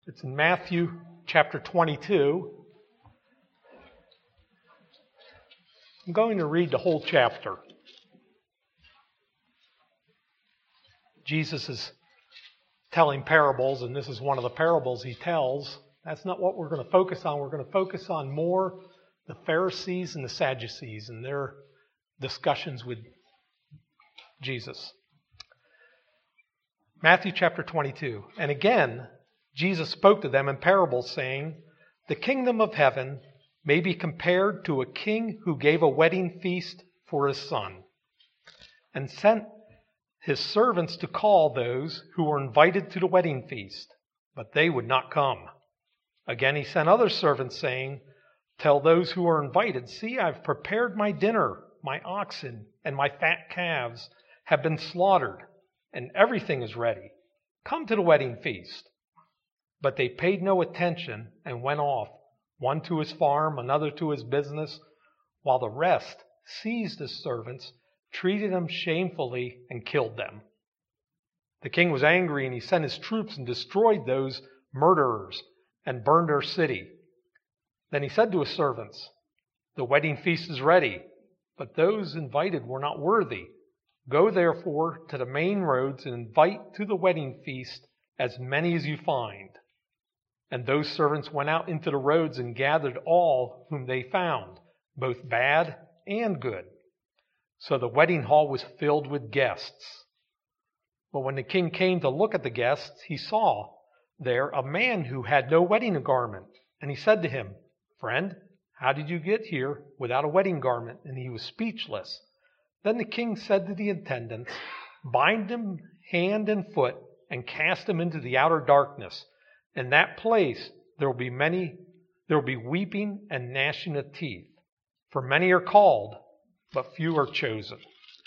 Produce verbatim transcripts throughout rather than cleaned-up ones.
It's in Matthew chapter twenty-two. I'm going to read the whole chapter. Jesus is telling parables, and this is one of the parables he tells. That's not what we're going to focus on. We're going to focus on more the Pharisees and the Sadducees and their discussions with Jesus. Matthew chapter twenty-two. And again, Jesus spoke to them in parables, saying, "The kingdom of heaven may be compared to a king who gave a wedding feast for his son, and sent his servants to call those who were invited to the wedding feast, but they would not come. Again he sent other servants, saying, 'Tell those who are invited, see, I've prepared my dinner, my oxen and my fat calves have been slaughtered, and everything is ready. Come to the wedding feast.' But they paid no attention and went off, one to his farm, another to his business, while the rest seized his servants, treated them shamefully, and killed them. The king was angry, and he sent his troops and destroyed those murderers and burned their city. Then he said to his servants, 'The wedding feast is ready, but those invited were not worthy. Go therefore to the main roads and invite to the wedding feast as many as you find.' And those servants went out into the roads and gathered all whom they found, both bad and good. So the wedding hall was filled with guests. But when the king came to look at the guests, he saw there a man who had no wedding garment. And he said to him, 'Friend, how did you get here without a wedding garment?' And he was speechless. Then the king said to the attendants, 'Bind him hand and foot and cast him into the outer darkness. In that place there will be many, there will be weeping and gnashing of teeth. For many are called, but few are chosen.'"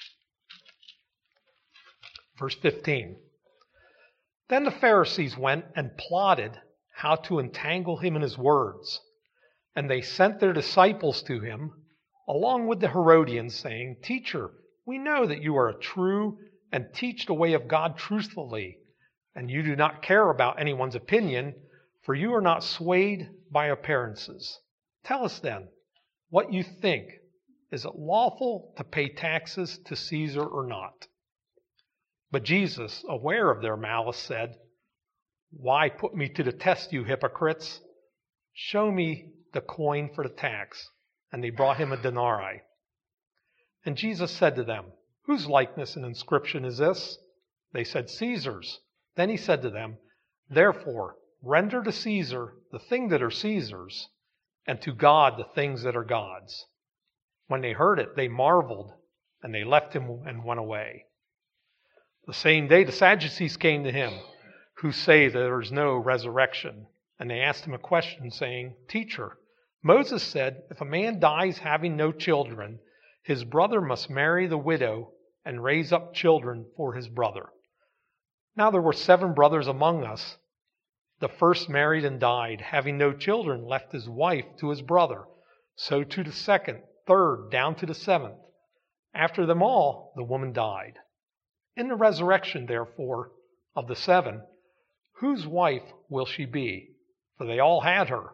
Verse fifteen. Then the Pharisees went and plotted how to entangle him in his words. And they sent their disciples to him, along with the Herodians, saying, "Teacher, we know that you are a true and teach the way of God truthfully, and you do not care about anyone's opinion, for you are not swayed by appearances. Tell us then what you think. Is it lawful to pay taxes to Caesar or not?" But Jesus, aware of their malice, said, "Why put me to the test, you hypocrites? Show me the coin for the tax." And they brought him a denarii. And Jesus said to them, "Whose likeness and inscription is this?" They said, "Caesar's." Then he said to them, "Therefore, render to Caesar the things that are Caesar's, and to God the things that are God's." When they heard it, they marveled, and they left him and went away. The same day the Sadducees came to him, who say that there is no resurrection. And they asked him a question, saying, "Teacher, Moses said, if a man dies having no children, his brother must marry the widow and raise up children for his brother. Now there were seven brothers among us. The first married and died, having no children, left his wife to his brother. So to the second, third, down to the seventh. After them all, the woman died. In the resurrection, therefore, of the seven, whose wife will she be? For they all had her."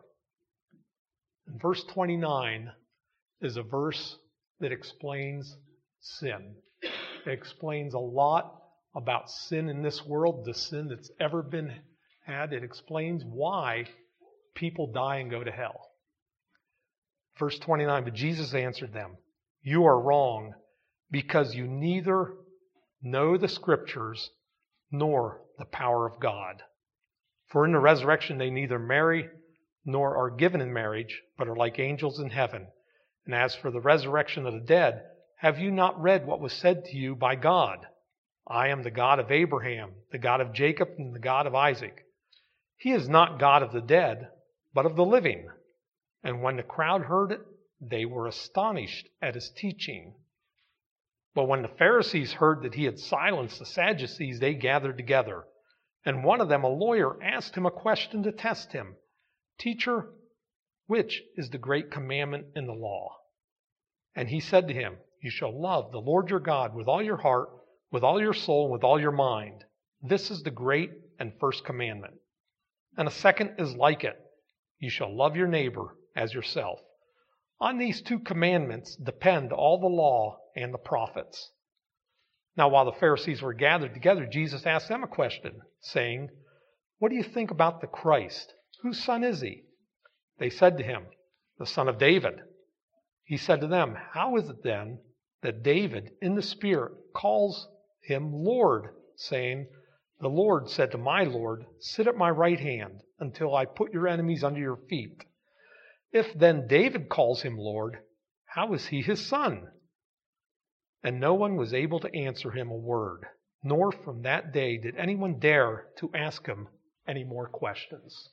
And verse twenty-nine is a verse that explains sin. It explains a lot about sin in this world, the sin that's ever been had. It explains why people die and go to hell. Verse twenty-nine, "But Jesus answered them, 'You are wrong, because you neither know the Scriptures nor the power of God. For in the resurrection they neither marry nor are given in marriage, but are like angels in heaven. And as for the resurrection of the dead, have you not read what was said to you by God? I am the God of Abraham, the God of Jacob, and the God of Isaac. He is not God of the dead, but of the living.' And when the crowd heard it, they were astonished at his teaching. But when the Pharisees heard that he had silenced the Sadducees, they gathered together. And one of them, a lawyer, asked him a question to test him. 'Teacher, which is the great commandment in the law?' And he said to him, 'You shall love the Lord your God with all your heart, with all your soul, and with all your mind. This is the great and first commandment. And a second is like it. You shall love your neighbor as yourself. On these two commandments depend all the law and the prophets. Now, while the Pharisees were gathered together, Jesus asked them a question, saying, What do you think about the Christ? Whose son is he? They said to him, The son of David. He said to them, How is it then that David in the Spirit calls him Lord, saying, The Lord said to my Lord, Sit at my right hand until I put your enemies under your feet. If then David calls him Lord, how is he his son? And no one was able to answer him a word, nor from that day did anyone dare to ask him any more questions.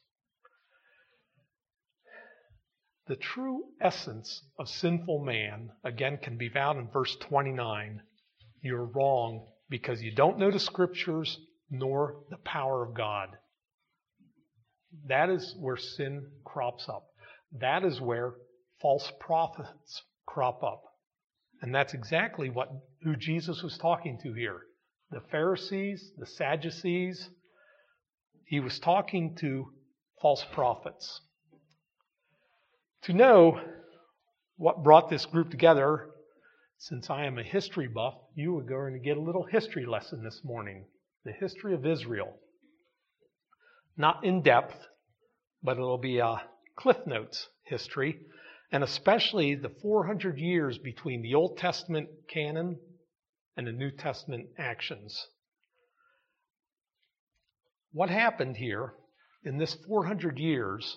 The true essence of sinful man, again, can be found in verse twenty-nine. You're wrong because you don't know the Scriptures nor the power of God. That is where sin crops up. That is where false prophets crop up. And that's exactly what who Jesus was talking to here. The Pharisees, the Sadducees. He was talking to false prophets. To know what brought this group together, since I am a history buff, you are going to get a little history lesson this morning. The history of Israel. Not in depth, but it'll be a Cliff Notes history, and especially the four hundred years between the Old Testament canon and the New Testament actions. What happened here in this four hundred years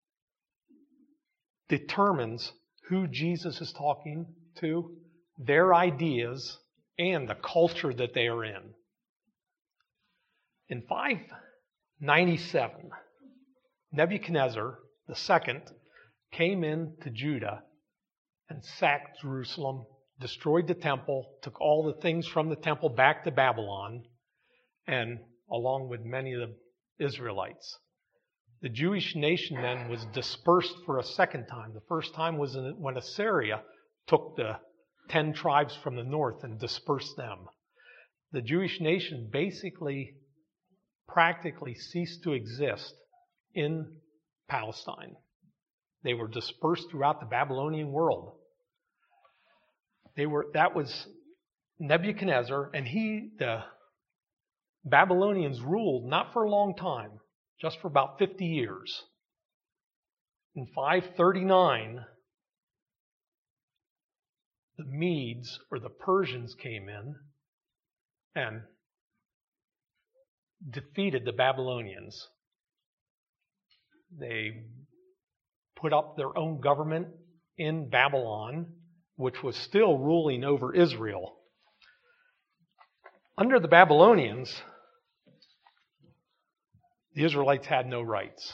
determines who Jesus is talking to, their ideas, and the culture that they are in. In five ninety-seven, Nebuchadnezzar the second came into Judah and sacked Jerusalem, destroyed the temple, took all the things from the temple back to Babylon, and along with many of the Israelites. The Jewish nation then was dispersed for a second time. The first time was when Assyria took the ten tribes from the north and dispersed them. The Jewish nation basically, practically ceased to exist in Palestine. They were dispersed throughout the Babylonian world. They were, that was Nebuchadnezzar, and he, the Babylonians ruled not for a long time, just for about fifty years. In five thirty-nine, the Medes or the Persians came in and defeated the Babylonians. They put up their own government in Babylon, which was still ruling over Israel. Under the Babylonians, the Israelites had no rights.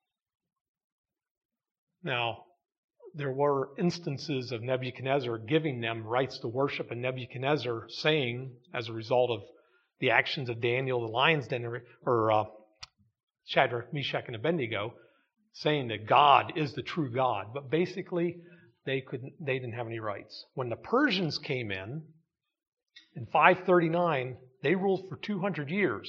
Now, there were instances of Nebuchadnezzar giving them rights to worship, and Nebuchadnezzar saying, as a result of the actions of Daniel, the lion's den, or uh, Shadrach, Meshach, and Abednego, saying that God is the true God. But basically, they couldn't. They didn't have any rights. When the Persians came in, in five thirty-nine, they ruled for two hundred years.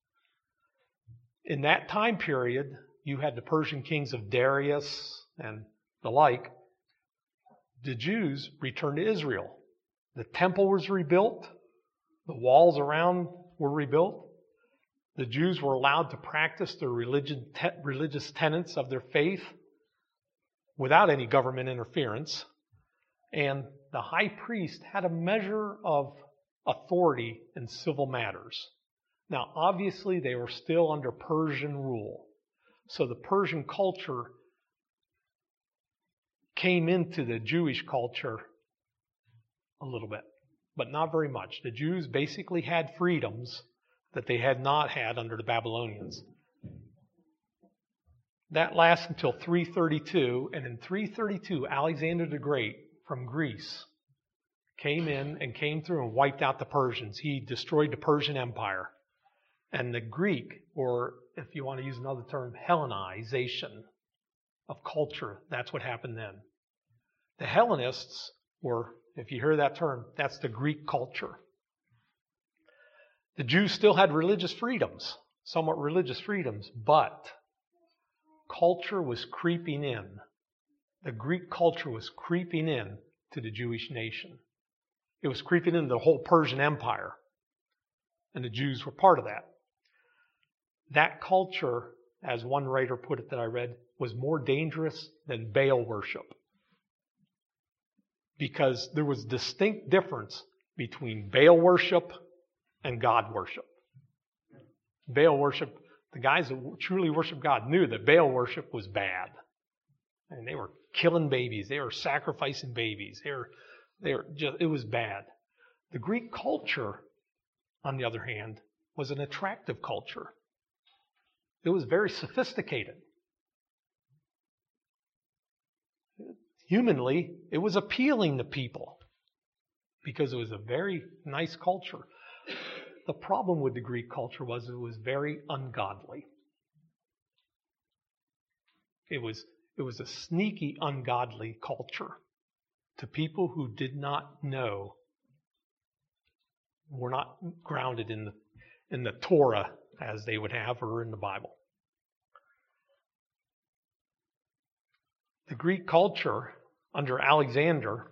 In that time period, you had the Persian kings of Darius and the like. The Jews returned to Israel. The temple was rebuilt. The walls around were rebuilt. The Jews were allowed to practice their religion, te- religious tenets of their faith without any government interference. And the high priest had a measure of authority in civil matters. Now, obviously, they were still under Persian rule. So the Persian culture came into the Jewish culture a little bit, but not very much. The Jews basically had freedoms that they had not had under the Babylonians. That lasts until three thirty-two, and in three thirty-two, Alexander the Great from Greece came in and came through and wiped out the Persians. He destroyed the Persian Empire. And the Greek, or if you want to use another term, Hellenization of culture, that's what happened then. The Hellenists were, if you hear that term, that's the Greek culture. The Jews still had religious freedoms, somewhat religious freedoms, but culture was creeping in. The Greek culture was creeping in to the Jewish nation. It was creeping into the whole Persian Empire. And the Jews were part of that. That culture, as one writer put it that I read, was more dangerous than Baal worship. Because there was distinct difference between Baal worship and God worship. Baal worship, the guys that truly worship God knew that Baal worship was bad. And they were killing babies. They were sacrificing babies. They were, they were just, it was bad. The Greek culture, on the other hand, was an attractive culture. It was very sophisticated. Humanly, it was appealing to people because it was a very nice culture. The problem with the Greek culture was it was very ungodly. It was, it was a sneaky, ungodly culture to people who did not know, were not grounded in the, in the Torah as they would have or in the Bible. The Greek culture under Alexander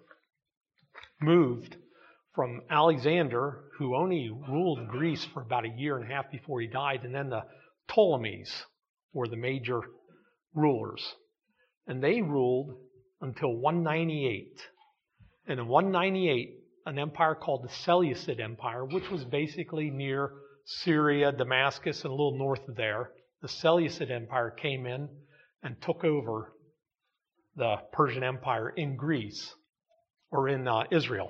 moved from Alexander, who only ruled Greece for about a year and a half before he died, and then the Ptolemies were the major rulers. And they ruled until one ninety-eight. And in one ninety-eight, an empire called the Seleucid Empire, which was basically near Syria, Damascus, and a little north of there, the Seleucid Empire came in and took over the Persian Empire in Greece, or in uh, Israel.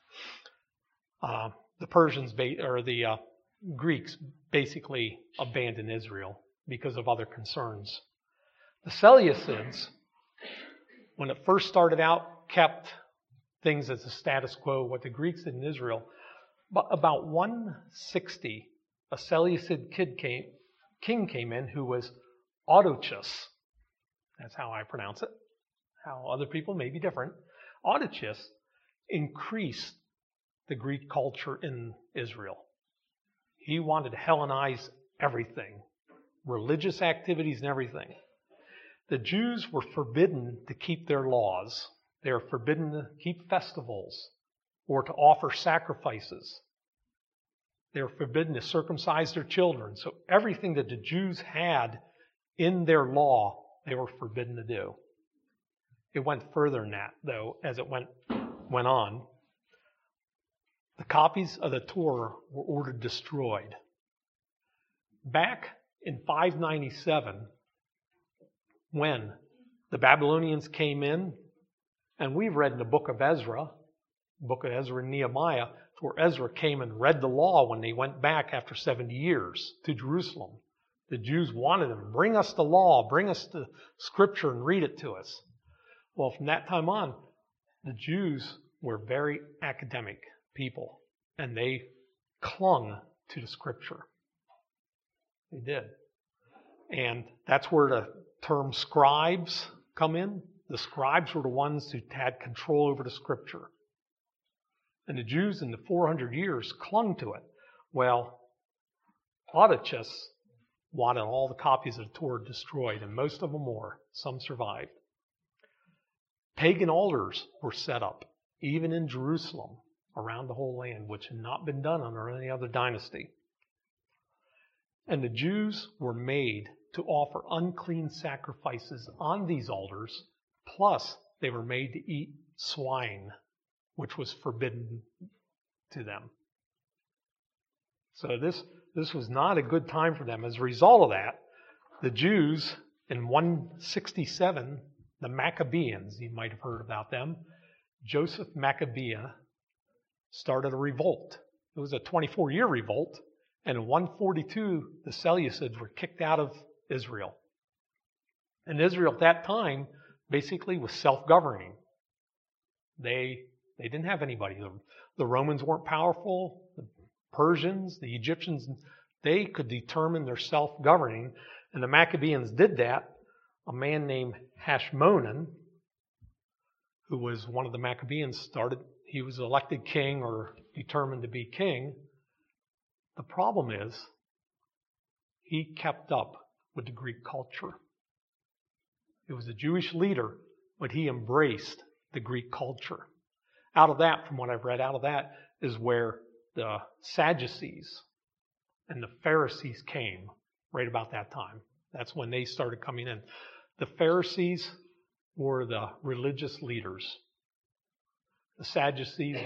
Uh, the Persians, ba- or the uh, Greeks, basically abandoned Israel because of other concerns. The Seleucids, when it first started out, kept things as a status quo, what the Greeks did in Israel. But about one sixty, a Seleucid kid came, king came in who was Autochus. That's how I pronounce it. How other people may be different. Autochus increased the Greek culture in Israel. He wanted to Hellenize everything, religious activities and everything. The Jews were forbidden to keep their laws. They were forbidden to keep festivals or to offer sacrifices. They were forbidden to circumcise their children. So everything that the Jews had in their law, they were forbidden to do. It went further than that, though, as it went went on. The copies of the Torah were ordered destroyed. Back in five ninety-seven, when the Babylonians came in, and we've read in the book of Ezra, book of Ezra and Nehemiah, where Ezra came and read the law when they went back after seventy years to Jerusalem. The Jews wanted them, bring us the law, bring us the scripture and read it to us. Well, from that time on, the Jews were very academic people, and they clung to the scripture. They did. And that's where the term scribes come in. The scribes were the ones who had control over the scripture. And the Jews in the four hundred years clung to it. Well, Autochus wanted all the copies of the Torah destroyed, and most of them were. Some survived. Pagan altars were set up, even in Jerusalem, around the whole land, which had not been done under any other dynasty. And the Jews were made to offer unclean sacrifices on these altars, plus they were made to eat swine, which was forbidden to them. So this, this was not a good time for them. As a result of that, the Jews in one sixty-seven, the Maccabees, you might have heard about them, Joseph Maccabea started a revolt. It was a twenty-four year revolt, and in one forty-two, the Seleucids were kicked out of Israel. And Israel at that time basically was self-governing. They, they didn't have anybody. The, the Romans weren't powerful. The Persians, the Egyptians, they could determine their self-governing, and the Maccabees did that. A man named Hashmonan, who was one of the Maccabees, started, he was elected king or determined to be king. The problem is, he kept up with the Greek culture. It was a Jewish leader, but he embraced the Greek culture. Out of that, from what I've read, out of that is where the Sadducees and the Pharisees came right about that time. That's when they started coming in. The Pharisees were the religious leaders. The Sadducees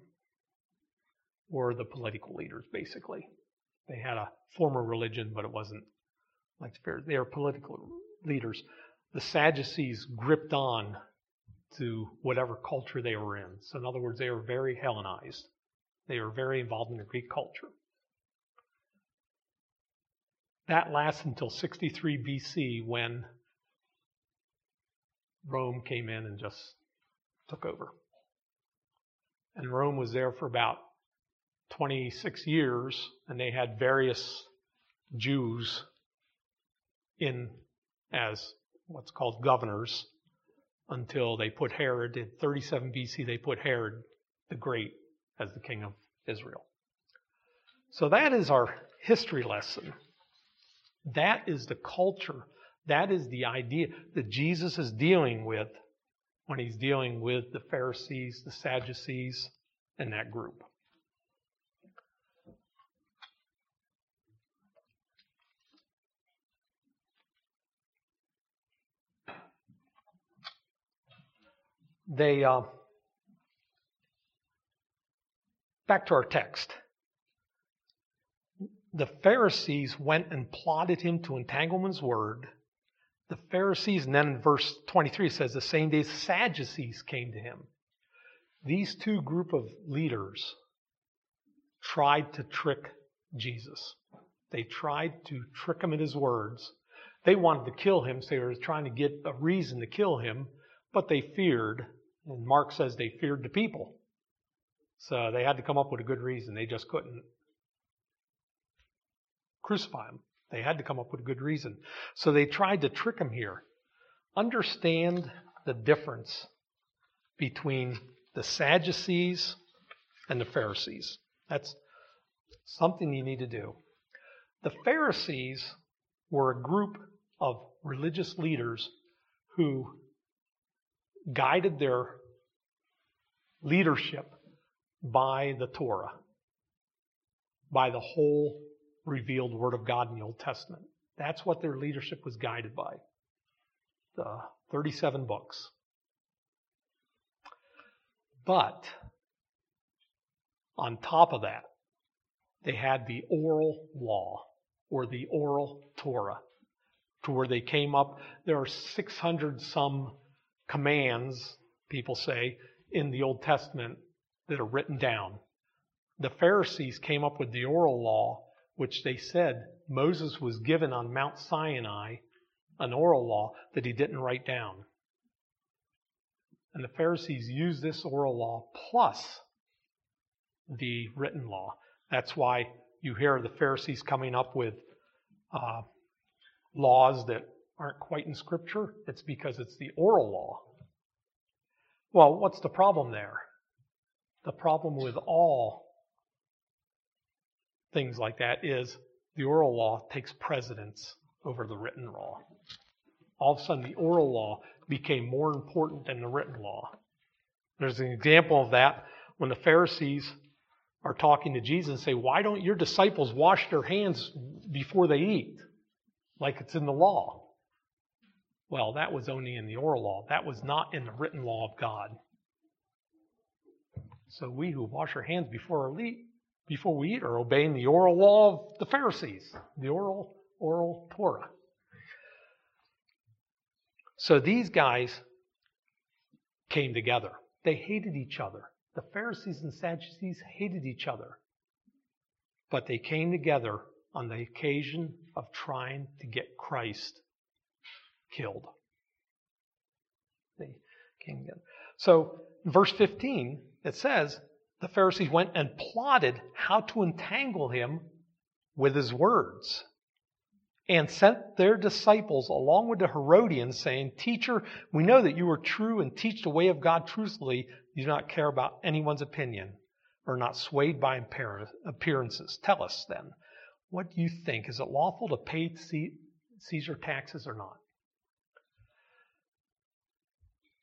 were the political leaders, basically. They had a form of religion, but it wasn't like the Pharisees. They were political leaders. The Sadducees gripped on to whatever culture they were in. So in other words, they were very Hellenized. They were very involved in the Greek culture. That lasts until sixty-three B C when Rome came in and just took over. And Rome was there for about twenty-six years, and they had various Jews in as what's called governors until they put Herod, in thirty-seven B C, they put Herod the Great as the king of Israel. So that is our history lesson. That is the culture. That is the idea that Jesus is dealing with when he's dealing with the Pharisees, the Sadducees, and that group. They, uh, back to our text. The Pharisees went and plotted him to entangle him in his word. The Pharisees, and then in verse twenty-three it says, the same day Sadducees came to him. These two group of leaders tried to trick Jesus. They tried to trick him in his words. They wanted to kill him, so they were trying to get a reason to kill him, but they feared, and Mark says they feared the people. So they had to come up with a good reason. They just couldn't crucify him. They had to come up with a good reason. So they tried to trick him here. Understand the difference between the Sadducees and the Pharisees. That's something you need to do. The Pharisees were a group of religious leaders who guided their leadership by the Torah, by the whole revealed Word of God in the Old Testament. That's what their leadership was guided by. The thirty-seven books. But on top of that, they had the oral law, or the oral Torah, to where they came up. There are six hundred some commands, people say, in the Old Testament that are written down. The Pharisees came up with the oral law, which they said Moses was given on Mount Sinai, an oral law that he didn't write down. And the Pharisees used this oral law plus the written law. That's why you hear the Pharisees coming up with uh, laws that aren't quite in Scripture. It's because it's the oral law. Well, what's the problem there? The problem with all things like that is the oral law takes precedence over the written law. All of a sudden, the oral law became more important than the written law. There's an example of that when the Pharisees are talking to Jesus and say, why don't your disciples wash their hands before they eat, like it's in the law? Well, that was only in the oral law. That was not in the written law of God. So we who wash our hands before we eat, before we eat are obeying the oral law of the Pharisees, the oral, oral Torah. So these guys came together. They hated each other. The Pharisees and Sadducees hated each other. But they came together on the occasion of trying to get Christ killed. They came together. So in verse fifteen, it says, the Pharisees went and plotted how to entangle him with his words, and sent their disciples along with the Herodians, saying, Teacher, we know that you are true and teach the way of God truthfully. You do not care about anyone's opinion, or not swayed by appearances. Tell us then, what do you think? Is it lawful to pay Caesar taxes or not?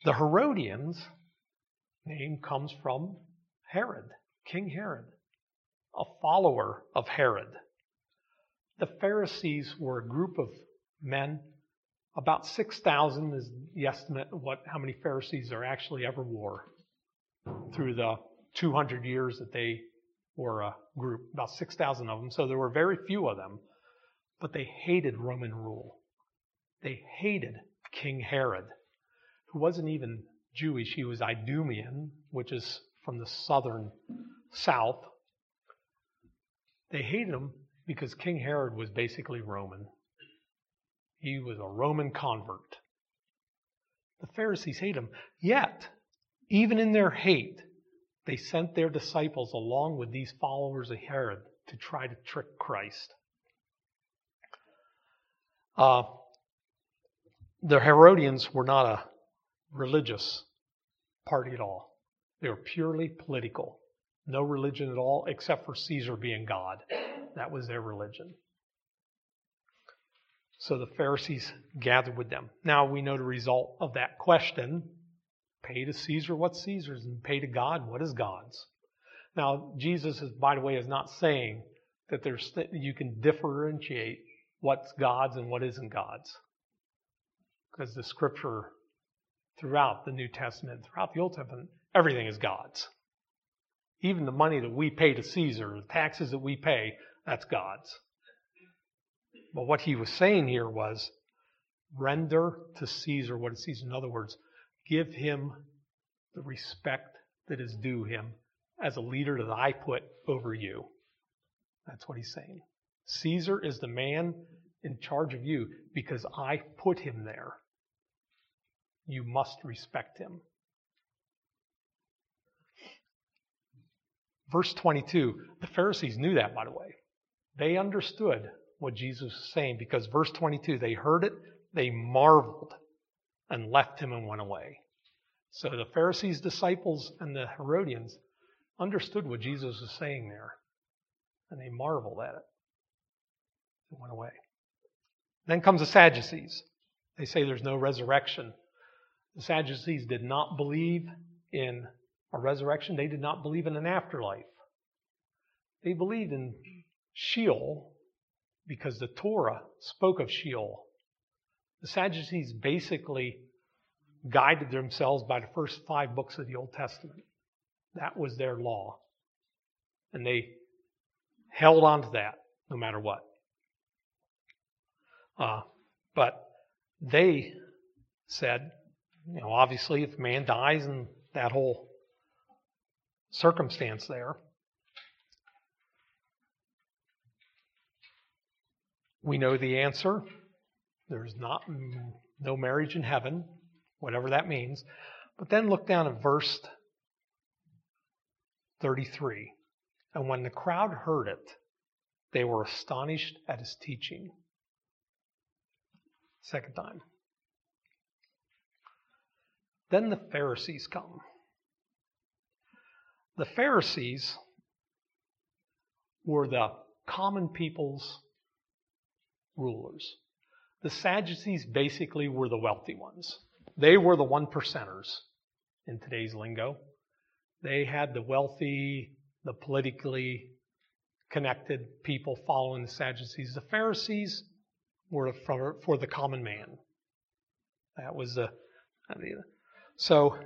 The Herodians name comes from Herod, King Herod, a follower of Herod. The Pharisees were a group of men. About six thousand is the estimate of what, how many Pharisees there actually ever were through the two hundred years that they were a group. About six thousand of them. So there were very few of them. But they hated Roman rule. They hated King Herod, who wasn't even Jewish. He was Idumean, which is from the southern south. They hated him because King Herod was basically Roman. He was a Roman convert. The Pharisees hate him. Yet, even in their hate, they sent their disciples along with these followers of Herod to try to trick Christ. Uh, the Herodians were not a religious party at all. They were purely political. No religion at all, except for Caesar being God. That was their religion. So the Pharisees gathered with them. Now we know the result of that question. Pay to Caesar what's Caesar's, and pay to God what is God's. Now Jesus, is, by the way, is not saying that there's you can differentiate what's God's and what isn't God's. Because the Scripture throughout the New Testament, throughout the Old Testament, everything is God's. Even the money that we pay to Caesar, the taxes that we pay, that's God's. But what he was saying here was, render to Caesar what is Caesar. In other words, give him the respect that is due him as a leader that I put over you. That's what he's saying. Caesar is the man in charge of you because I put him there. You must respect him. Verse twenty-two, the Pharisees knew that, by the way. They understood what Jesus was saying because verse twenty-two, they heard it, they marveled and left him and went away. So the Pharisees' disciples and the Herodians understood what Jesus was saying there, and they marveled at it. It went away. Then comes the Sadducees. They say there's no resurrection. The Sadducees did not believe in a resurrection. They did not believe in an afterlife. They believed in Sheol because the Torah spoke of Sheol. The Sadducees basically guided themselves by the first five books of the Old Testament. That was their law. And they held on to that no matter what. Uh, but they said, you know, obviously if man dies and that whole circumstance there, we know the answer. There's not no marriage in heaven, whatever that means. But then look down at verse thirty-three. And when the crowd heard it, they were astonished at his teaching. Second time. Then the Pharisees come. The Pharisees were the common people's rulers. The Sadducees basically were the wealthy ones. They were the one percenters in today's lingo. They had the wealthy, the politically connected people following the Sadducees. The Pharisees were for, for the common man. That was the... So,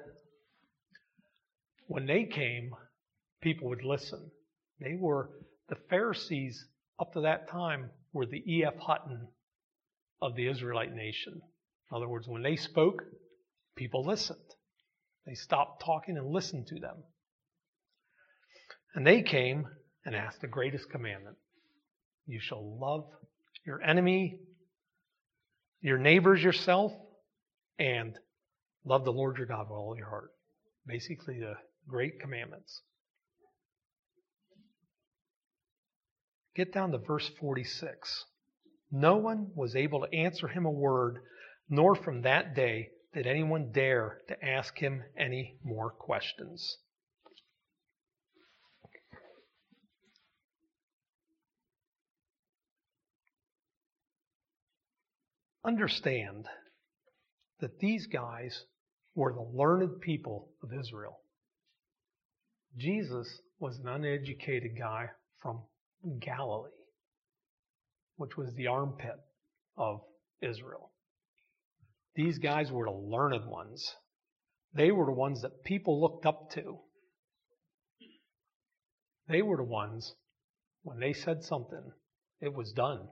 when they came, people would listen. They were, the Pharisees up to that time were the E F Hutton of the Israelite nation. In other words, when they spoke, people listened. They stopped talking and listened to them. And they came and asked the greatest commandment. You shall love your enemy, your neighbors, yourself, and love the Lord your God with all your heart. Basically, the great commandments. Get down to verse forty-six. No one was able to answer him a word, nor from that day did anyone dare to ask him any more questions. Understand that these guys were the learned people of Israel. Jesus was an uneducated guy from Galilee, which was the armpit of Israel. These guys were the learned ones. They were the ones that people looked up to. They were the ones, when they said something, it was done.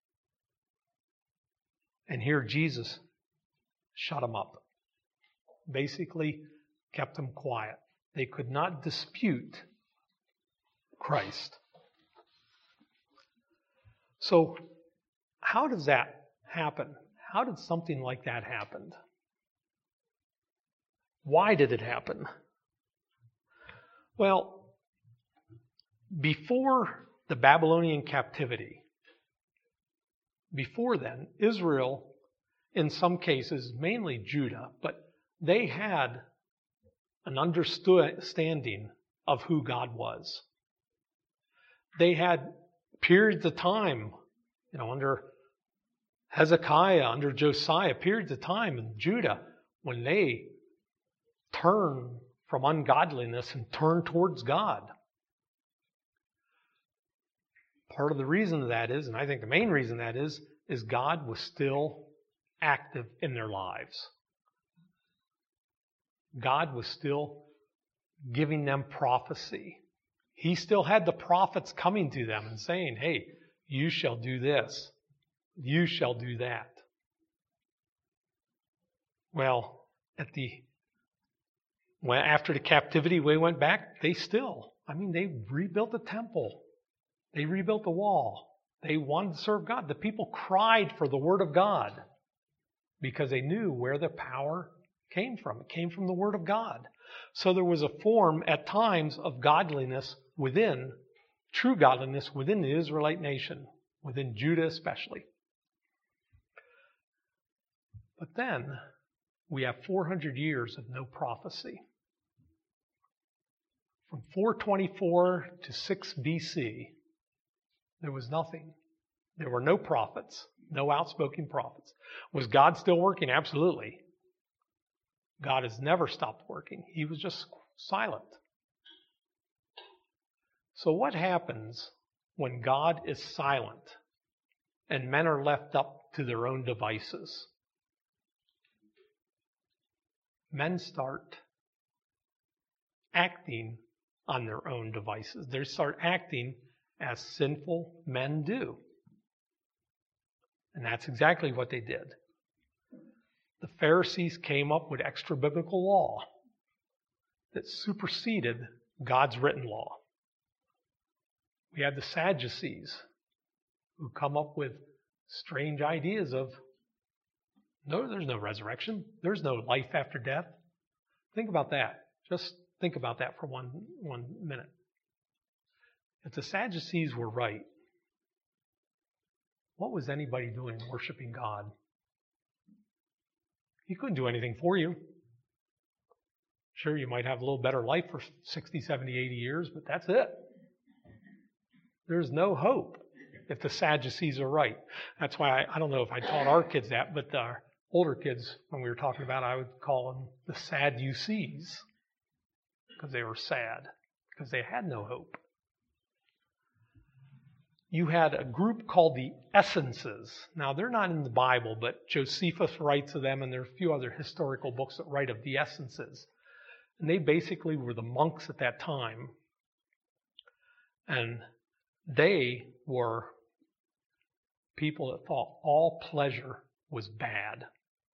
And here Jesus shut them up. Basically kept them quiet. They could not dispute Christ. So, how does that happen? How did something like that happen? Why did it happen? Well, before the Babylonian captivity, before then, Israel, in some cases, mainly Judah, but they had an understanding of who God was. They had periods of time, you know, under Hezekiah, under Josiah, periods of time in Judah when they turned from ungodliness and turned towards God. Part of the reason that is, and I think the main reason that is, is God was still active in their lives. God was still giving them prophecy. He still had the prophets coming to them and saying, hey, you shall do this. You shall do that. Well, at the when after the captivity we went back, they still, I mean, they rebuilt the temple. They rebuilt the wall. They wanted to serve God. The people cried for the word of God because they knew where the power came from. It came from the word of God. So there was a form at times of godliness within, true godliness within the Israelite nation, within Judah especially. But then we have four hundred years of no prophecy. From four twenty-four to six B C, there was nothing. There were no prophets, no outspoken prophets. Was God still working? Absolutely. God has never stopped working. He was just silent. So what happens when God is silent and men are left up to their own devices? Men start acting on their own devices. They start acting as sinful men do. And that's exactly what they did. The Pharisees came up with extra biblical law that superseded God's written law. We had the Sadducees who come up with strange ideas of, no, there's no resurrection. There's no life after death. Think about that. Just think about that for one, one minute. If the Sadducees were right, what was anybody doing worshiping God? He couldn't do anything for you. Sure, you might have a little better life for sixty, seventy, eighty years, but that's it. There's no hope if the Sadducees are right. That's why I, I don't know if I taught our kids that, but our older kids, when we were talking about it, I would call them the Sadducees because they were sad, because they had no hope. You had a group called the Essenes. Now, they're not in the Bible, but Josephus writes of them, and there are a few other historical books that write of the Essenes. And they basically were the monks at that time. And they were people that thought all pleasure was bad.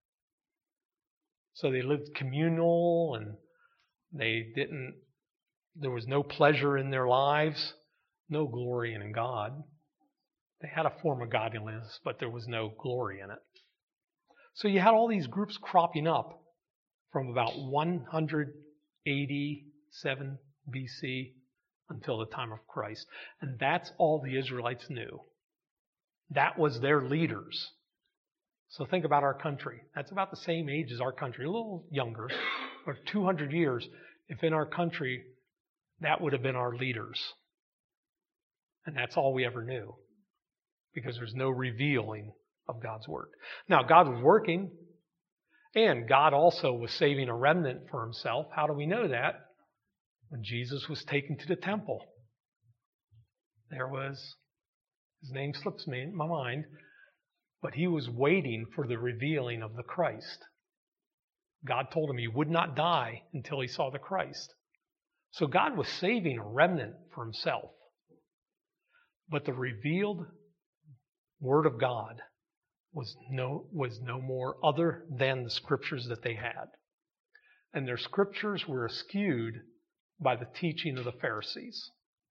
So they lived communal, and they didn't, there was no pleasure in their lives. No glory in God. They had a form of godliness, but there was no glory in it. So you had all these groups cropping up from about one eighty-seven B C until the time of Christ. And that's all the Israelites knew. That was their leaders. So think about our country. That's about the same age as our country, a little younger, or two hundred years. If in our country, that would have been our leaders. And that's all we ever knew, because there's no revealing of God's word. Now, God was working, And God also was saving a remnant for himself. How do we know that? When Jesus was taken to the temple, there was, his name slips me in my mind, but he was waiting for the revealing of the Christ. God told him he would not die until he saw the Christ. So God was saving a remnant for himself. But the revealed Word of God was no, was no more other than the scriptures that they had. And their scriptures were skewed by the teaching of the Pharisees.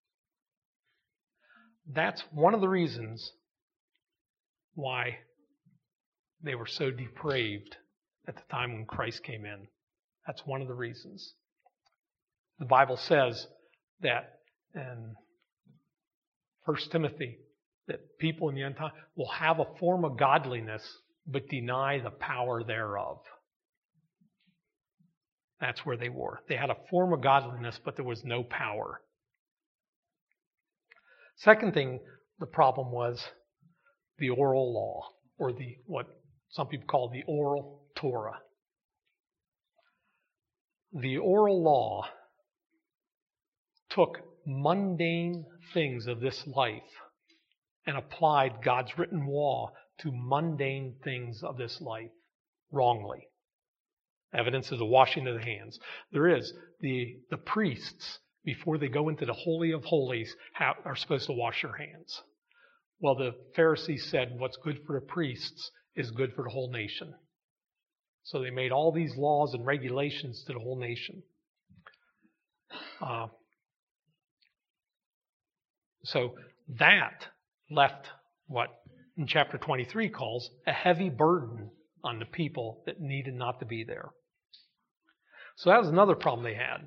That's one of the reasons why they were so depraved at the time when Christ came in. That's one of the reasons. The Bible says that in First Timothy, that people in the end time will have a form of godliness, but deny the power thereof. That's where they were. They had a form of godliness, but there was no power. Second thing, the problem was the oral law, or the what some people call the oral Torah. The oral law took mundane things of this life and applied God's written law to mundane things of this life wrongly. Evidence is the washing of the hands. There is the, the priests, before they go into the Holy of Holies, have, are supposed to wash their hands. Well, the Pharisees said what's good for the priests is good for the whole nation. So they made all these laws and regulations to the whole nation. Uh, so that left what in chapter twenty-three calls a heavy burden on the people that needed not to be there. So that was another problem they had.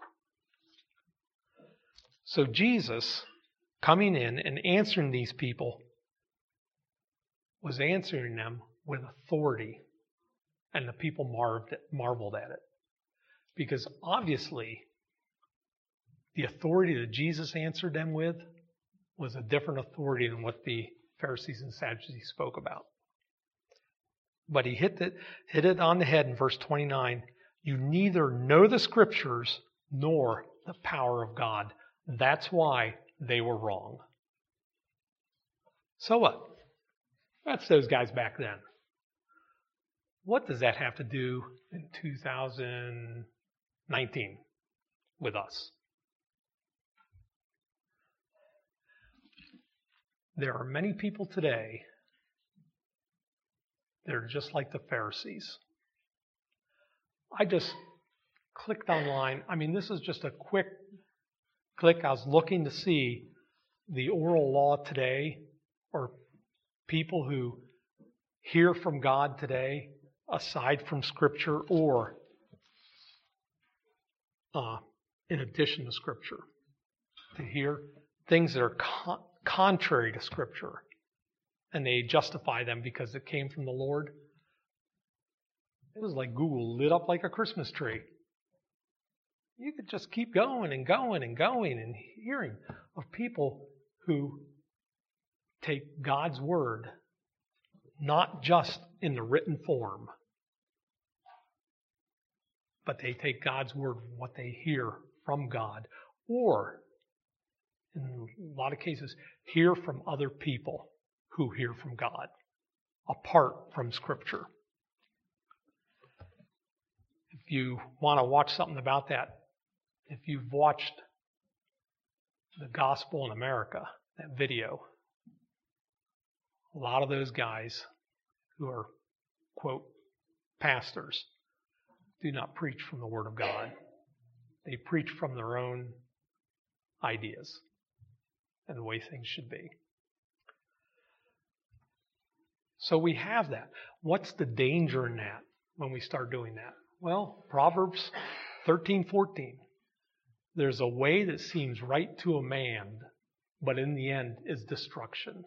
So Jesus, coming in and answering these people, was answering them with authority. And the people marveled, marveled at it. Because obviously, the authority that Jesus answered them with was a different authority than what the Pharisees and Sadducees spoke about. But he hit it, hit it on the head in verse twenty-nine. You neither know the Scriptures nor the power of God. That's why they were wrong. So what? That's those guys back then. What does that have to do in two thousand nineteen with us? There are many people today that are just like the Pharisees. I just clicked online. I mean, this is just a quick click. I was looking to see the oral law today, or people who hear from God today aside from Scripture, or uh, in addition to Scripture. To hear things that are con- contrary to Scripture, and they justify them because it came from the Lord. It was like Google lit up like a Christmas tree. You could just keep going and going and going and hearing of people who take God's Word not just in the written form, but they take God's Word, what they hear from God, or in a lot of cases, hear from other people who hear from God, apart from Scripture. If you want to watch something about that, if you've watched The Gospel in America, that video, a lot of those guys who are, quote, pastors, do not preach from the Word of God. They preach from their own ideas and the way things should be. So we have that. What's the danger in that when we start doing that? Well, Proverbs thirteen fourteen. There's a way that seems right to a man, but in the end is destruction.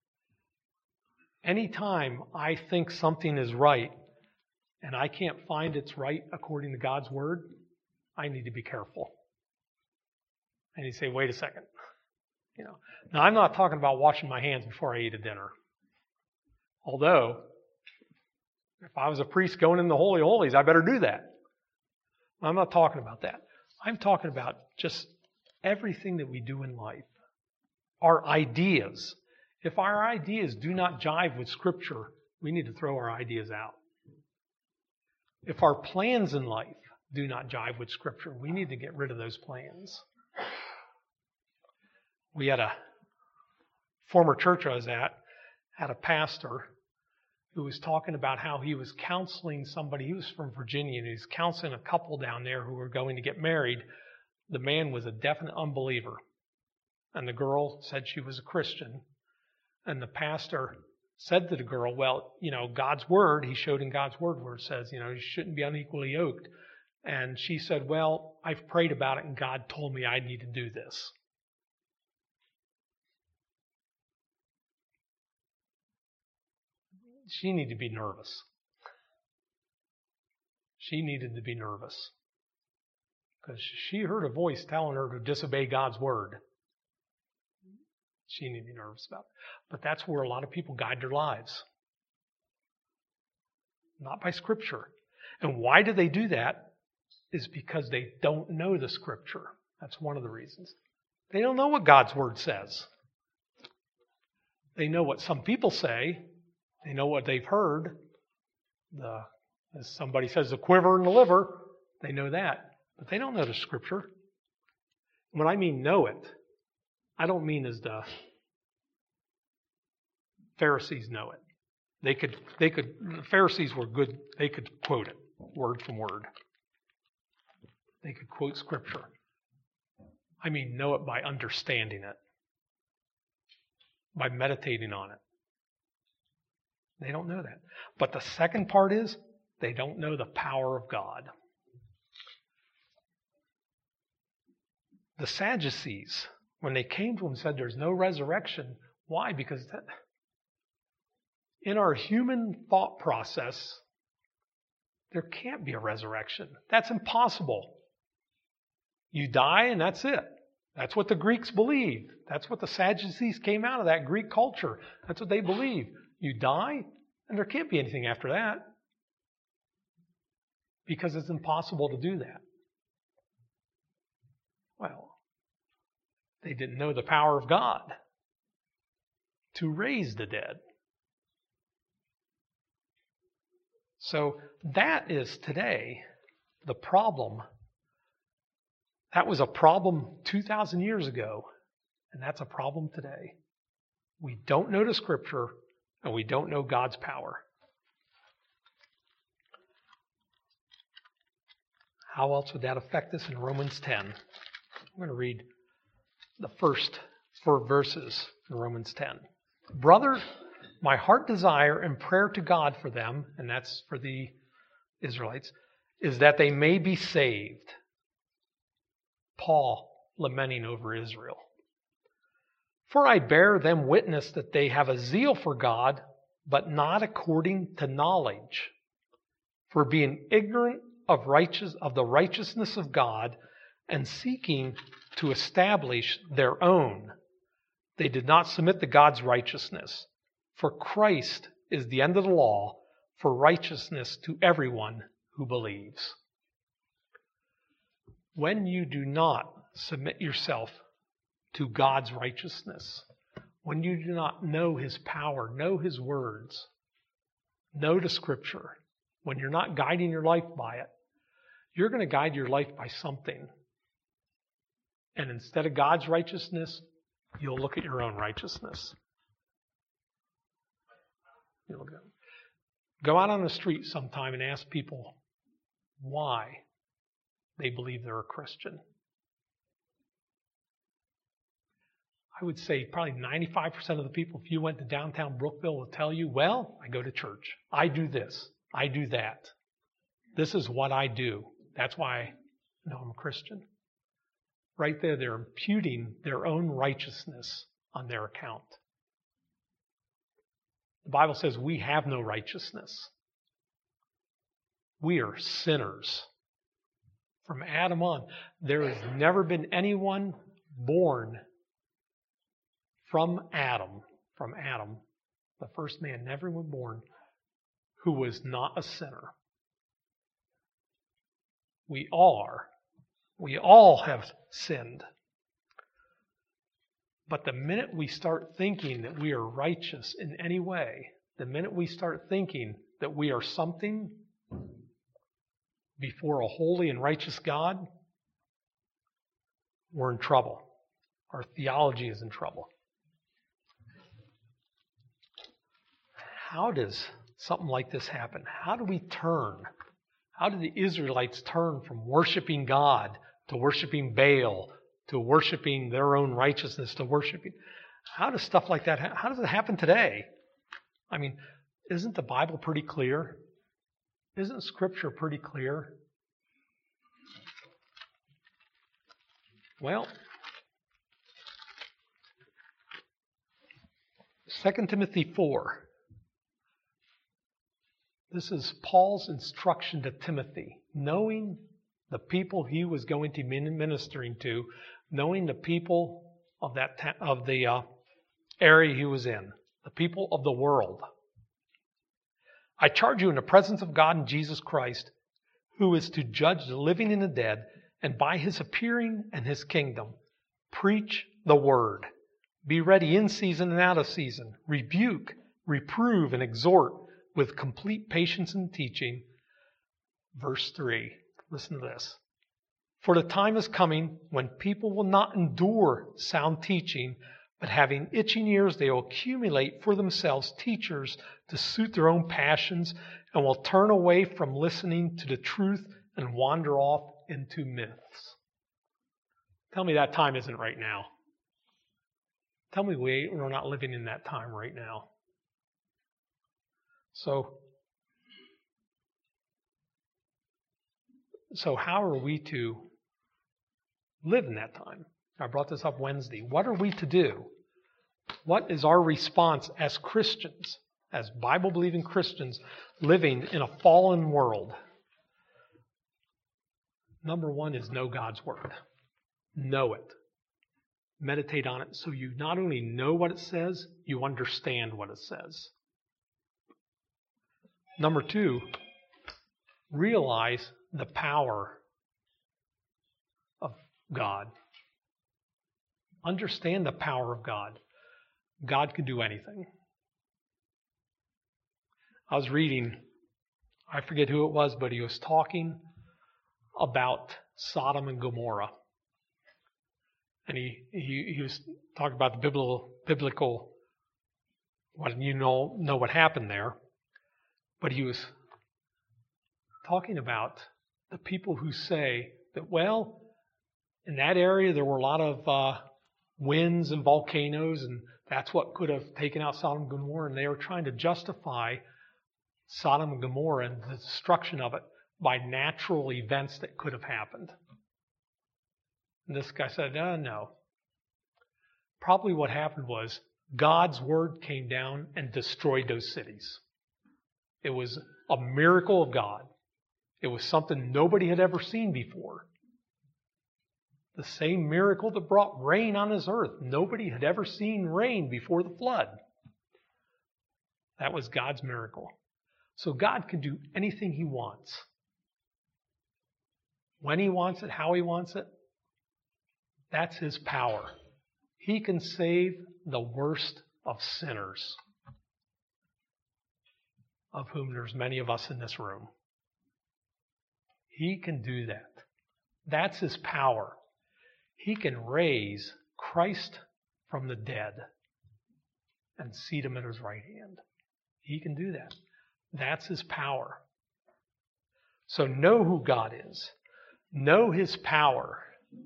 Anytime I think something is right and I can't find it's right according to God's Word, I need to be careful. And you say, wait a second. You know, now I'm not talking about washing my hands before I eat a dinner. Although, If I was a priest going in the Holy of Holies, I better do that. I'm not talking about that. I'm talking about just everything that we do in life. Our ideas. If our ideas do not jive with Scripture, we need to throw our ideas out. If our plans in life do not jive with Scripture, we need to get rid of those plans. We had a former church I was at, had a pastor who was talking about how he was counseling somebody. He was from Virginia, and he was counseling a couple down there who were going to get married. The man was a definite unbeliever, and the girl said she was a Christian. And the pastor said to the girl, well, you know, God's Word, he showed in God's Word where it says, you know, you shouldn't be unequally yoked. And she said, well, I've prayed about it, and God told me I need to do this. She needed to be nervous. She needed to be nervous. Because she heard a voice telling her to disobey God's Word. She needed to be nervous about it. But that's where a lot of people guide their lives. Not by Scripture. And why do they do that? Is because they don't know the Scripture. That's one of the reasons. They don't know what God's Word says. They know what some people say. They know what they've heard. The, as somebody says, the quiver in the liver. They know that. But they don't know the Scripture. When I mean know it, I don't mean as the Pharisees know it. They could, they could, the Pharisees were good. They could quote it word from word. They could quote Scripture. I mean know it by understanding it. By meditating on it. They don't know that. But the second part is, they don't know the power of God. The Sadducees, when they came to him and said there's no resurrection, why? Because that, in our human thought process, there can't be a resurrection. That's impossible. You die and that's it. That's what the Greeks believed. That's what the Sadducees came out of, that Greek culture. That's what they believed. You die, and there can't be anything after that. Because it's impossible to do that. Well, they didn't know the power of God to raise the dead. So that is today the problem. That was a problem two thousand years ago, and that's a problem today. We don't know the Scripture, and we don't know God's power. How else would that affect us in Romans ten? I'm going to read the first four verses in Romans ten. Brother, my heart desire and prayer to God for them, and that's for the Israelites, is that they may be saved. Paul lamenting over Israel. For I bear them witness that they have a zeal for God, but not according to knowledge. For being ignorant of righteous of the righteousness of God, and seeking to establish their own, they did not submit to God's righteousness. For Christ is the end of the law for righteousness to everyone who believes. When you do not submit yourself to God's righteousness, when you do not know His power, know His words, know the Scripture, when you're not guiding your life by it, you're going to guide your life by something. And instead of God's righteousness, you'll look at your own righteousness. You'll go, go out on the street sometime and ask people why they believe they're a Christian. I would say probably ninety-five percent of the people, if you went to downtown Brookville, will tell you, well, I go to church. I do this. I do that. This is what I do. That's why I know I'm a Christian. Right there, they're imputing their own righteousness on their account. The Bible says we have no righteousness. We are sinners. From Adam on, there has never been anyone born from Adam, from Adam, the first man, never was born, who was not a sinner. We are. We all have sinned. But the minute we start thinking that we are righteous in any way, the minute we start thinking that we are something before a holy and righteous God, we're in trouble. Our theology is in trouble. How does something like this happen? How do we turn? How did the Israelites turn from worshiping God to worshiping Baal to worshiping their own righteousness to worshiping? How does stuff like that happen? How does it happen today? I mean, isn't the Bible pretty clear? Isn't Scripture pretty clear? Well, Second Timothy four. This is Paul's instruction to Timothy, knowing the people he was going to be ministering to, knowing the people of that ta- of the uh, area he was in, the people of the world. I charge you in the presence of God and Jesus Christ, who is to judge the living and the dead, and by his appearing and his kingdom, preach the word. Be ready in season and out of season. Rebuke, reprove, and exhort with complete patience and teaching. Verse three. Listen to this. For the time is coming when people will not endure sound teaching, but having itching ears, they will accumulate for themselves teachers to suit their own passions, and will turn away from listening to the truth and wander off into myths. Tell me that time isn't right now. Tell me we, we're not living in that time right now. So, so how are we to live in that time? I brought this up Wednesday. What are we to do? What is our response as Christians, as Bible-believing Christians living in a fallen world? Number one is know God's Word. Know it. Meditate on it so you not only know what it says, you understand what it says. Number two, realize the power of God. Understand the power of God. God can do anything. I was reading, I forget who it was, but he was talking about Sodom and Gomorrah. And he, he, he was talking about the biblical, biblical, what you know, know what happened there. But he was talking about the people who say that, well, in that area there were a lot of uh, winds and volcanoes, and that's what could have taken out Sodom and Gomorrah. And they were trying to justify Sodom and Gomorrah and the destruction of it by natural events that could have happened. And this guy said, oh, no. Probably what happened was God's word came down and destroyed those cities. It was a miracle of God. It was something nobody had ever seen before. The same miracle that brought rain on this earth. Nobody had ever seen rain before the flood. That was God's miracle. So God can do anything He wants. When He wants it, how He wants it. That's His power. He can save the worst of sinners, of whom there's many of us in this room. He can do that. That's His power. He can raise Christ from the dead and seat Him at His right hand. He can do that. That's His power. So know who God is. Know His power.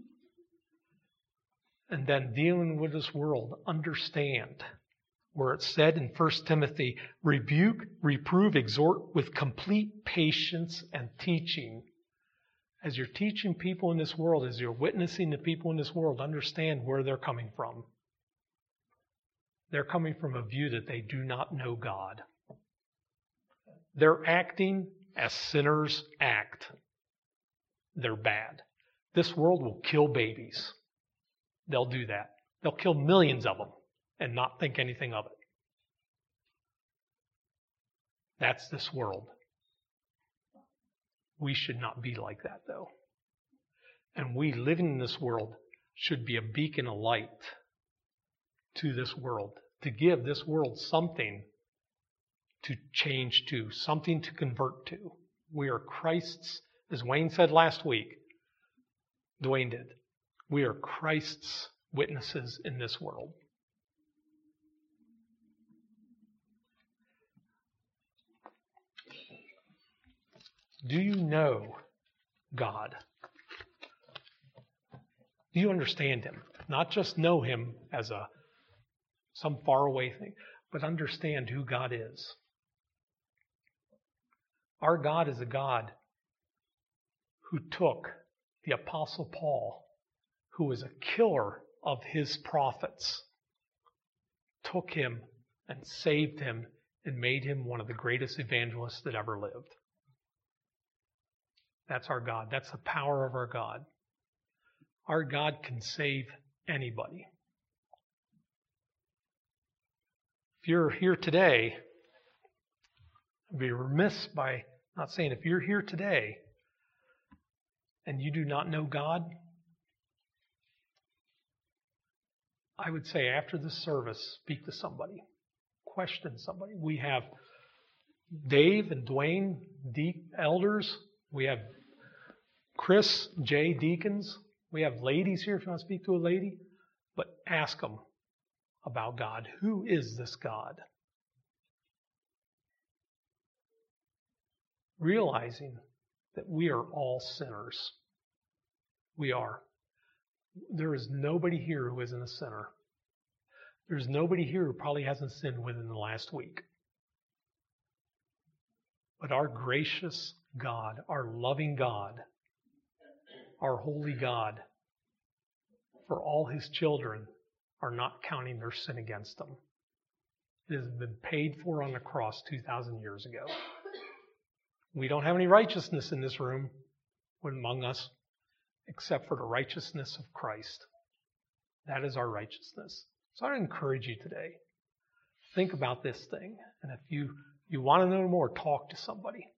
And then dealing with this world, understand where it said in First Timothy, rebuke, reprove, exhort with complete patience and teaching. As you're teaching people in this world, as you're witnessing to people in this world, understand where they're coming from. They're coming from a view that they do not know God. They're acting as sinners act. They're bad. This world will kill babies. They'll do that. They'll kill millions of them and not think anything of it. That's this world. We should not be like that, though. And we living in this world should be a beacon of light to this world, to give this world something to change to, something to convert to. We are Christ's, as Wayne said last week, Dwayne did. We are Christ's witnesses in this world. Do you know God? Do you understand Him? Not just know Him as a some faraway thing, but understand who God is. Our God is a God who took the Apostle Paul, who was a killer of his prophets, took him and saved him and made him one of the greatest evangelists that ever lived. That's our God. That's the power of our God. Our God can save anybody. If you're here today, I'd be remiss by not saying, if you're here today and you do not know God, I would say after this service, speak to somebody. Question somebody. We have Dave and Dwayne, de- elders. We have Chris, Jay, deacons. We have ladies here if you want to speak to a lady. But ask them about God. Who is this God? Realizing that we are all sinners. We are. There is nobody here who isn't a sinner. There's nobody here who probably hasn't sinned within the last week. But our gracious God, our loving God, our holy God, for all His children are not counting their sin against them. It has been paid for on the cross two thousand years ago. We don't have any righteousness in this room among us except for the righteousness of Christ. That is our righteousness. So I encourage you today, think about this thing. And if you, you want to know more, talk to somebody.